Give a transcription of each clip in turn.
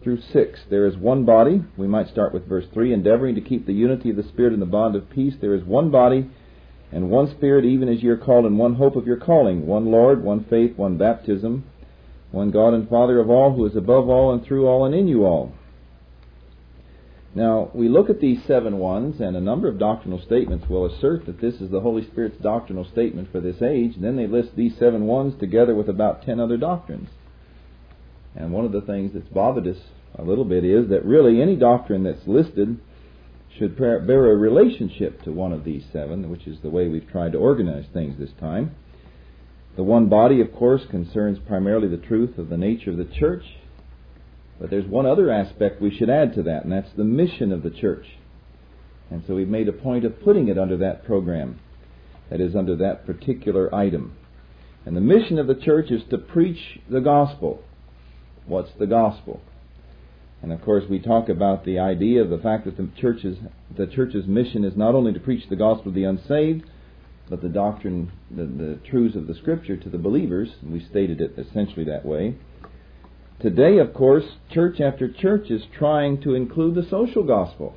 through 6. There is one body. We might start with verse 3. Endeavoring to keep the unity of the Spirit in the bond of peace. There is one body and one Spirit, even as ye are called in one hope of your calling. One Lord, one faith, one baptism, one God and Father of all, who is above all and through all and in you all. Now, we look at these 7 ones, and a number of doctrinal statements will assert that this is the Holy Spirit's doctrinal statement for this age. And then they list these 7 ones together with about 10 other doctrines. And one of the things that's bothered us a little bit is that really any doctrine that's listed should bear a relationship to one of these 7, which is the way we've tried to organize things this time. The one body, of course, concerns primarily the truth of the nature of the church. But there's one other aspect we should add to that, and that's the mission of the church. And so we've made a point of putting it under that program, that is, under that particular item. And the mission of the church is to preach the gospel. What's the gospel? And of course we talk about the idea of the fact that the church's mission is not only to preach the gospel to the unsaved, but the doctrine, the truths of the Scripture to the believers. And we stated it essentially that way. Today, of course, church after church is trying to include the social gospel.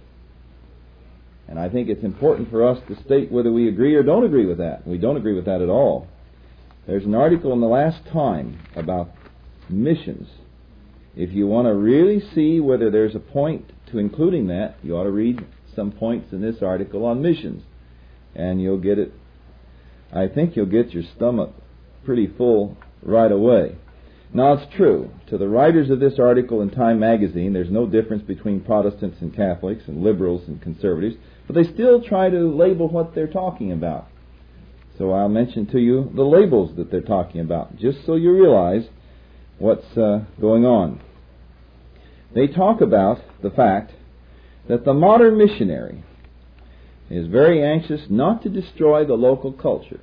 And I think it's important for us to state whether we agree or don't agree with that. We don't agree with that at all. There's an article in the last time about missions. If you want to really see whether there's a point to including that, you ought to read some points in this article on missions. And you'll get it. I think you'll get your stomach pretty full right away. Now, it's true. To the writers of this article in Time magazine, there's no difference between Protestants and Catholics and liberals and conservatives, but they still try to label what they're talking about. So I'll mention to you the labels that they're talking about, just so you realize what's going on. They talk about the fact that the modern missionary is very anxious not to destroy the local culture.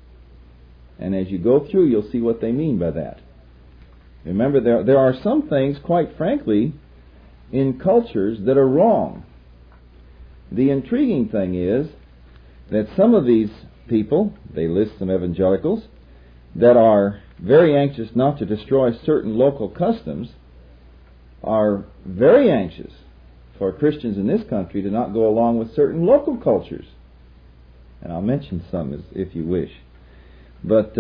And as you go through, you'll see what they mean by that. Remember, there are some things, quite frankly, in cultures that are wrong. The intriguing thing is that some of these people, they list some evangelicals, that are very anxious not to destroy certain local customs, are very anxious for Christians in this country to not go along with certain local cultures. And I'll mention some if you wish. But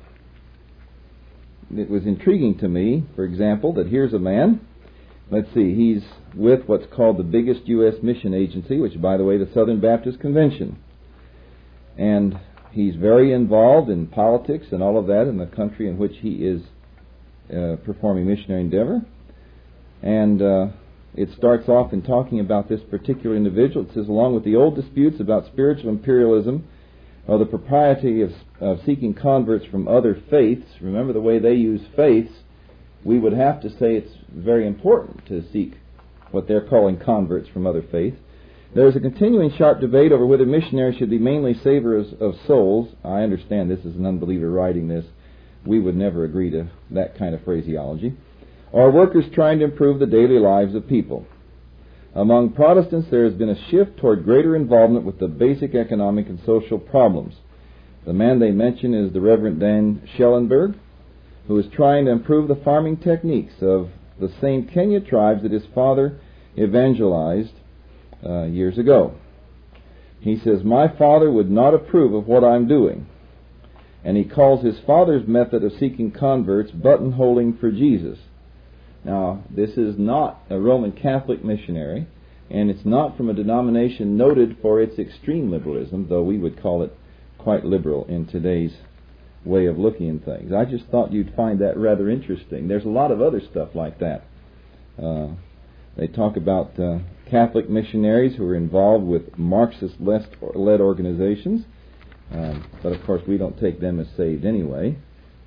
it was intriguing to me, for example, that here's a man, let's see, he's with what's called the biggest U.S. mission agency, which, by the way, the Southern Baptist Convention. And he's very involved in politics and all of that in the country in which he is performing missionary endeavor. And it starts off in talking about this particular individual. It says, along with the old disputes about spiritual imperialism, or the propriety of seeking converts from other faiths, remember the way they use faiths, we would have to say it's very important to seek what they're calling converts from other faiths. There's a continuing sharp debate over whether missionaries should be mainly savers of souls. I understand this is an unbeliever writing this. We would never agree to that kind of phraseology. Or workers trying to improve the daily lives of people. Among Protestants, there has been a shift toward greater involvement with the basic economic and social problems. The man they mention is the Reverend Dan Schellenberg, who is trying to improve the farming techniques of the same Kenya tribes that his father evangelized years ago. He says, my father would not approve of what I'm doing. And he calls his father's method of seeking converts buttonholing for Jesus. Now, this is not a Roman Catholic missionary, and it's not from a denomination noted for its extreme liberalism, though we would call it quite liberal in today's way of looking at things. I just thought you'd find that rather interesting. There's a lot of other stuff like that. They talk about Catholic missionaries who are involved with Marxist-led organizations, but of course we don't take them as saved anyway.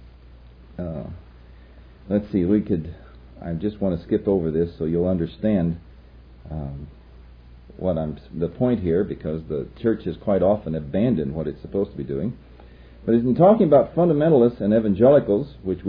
Let's see, I just want to skip over this so you'll understand the point here, because the church has quite often abandoned what it's supposed to be doing. But in talking about fundamentalists and evangelicals, which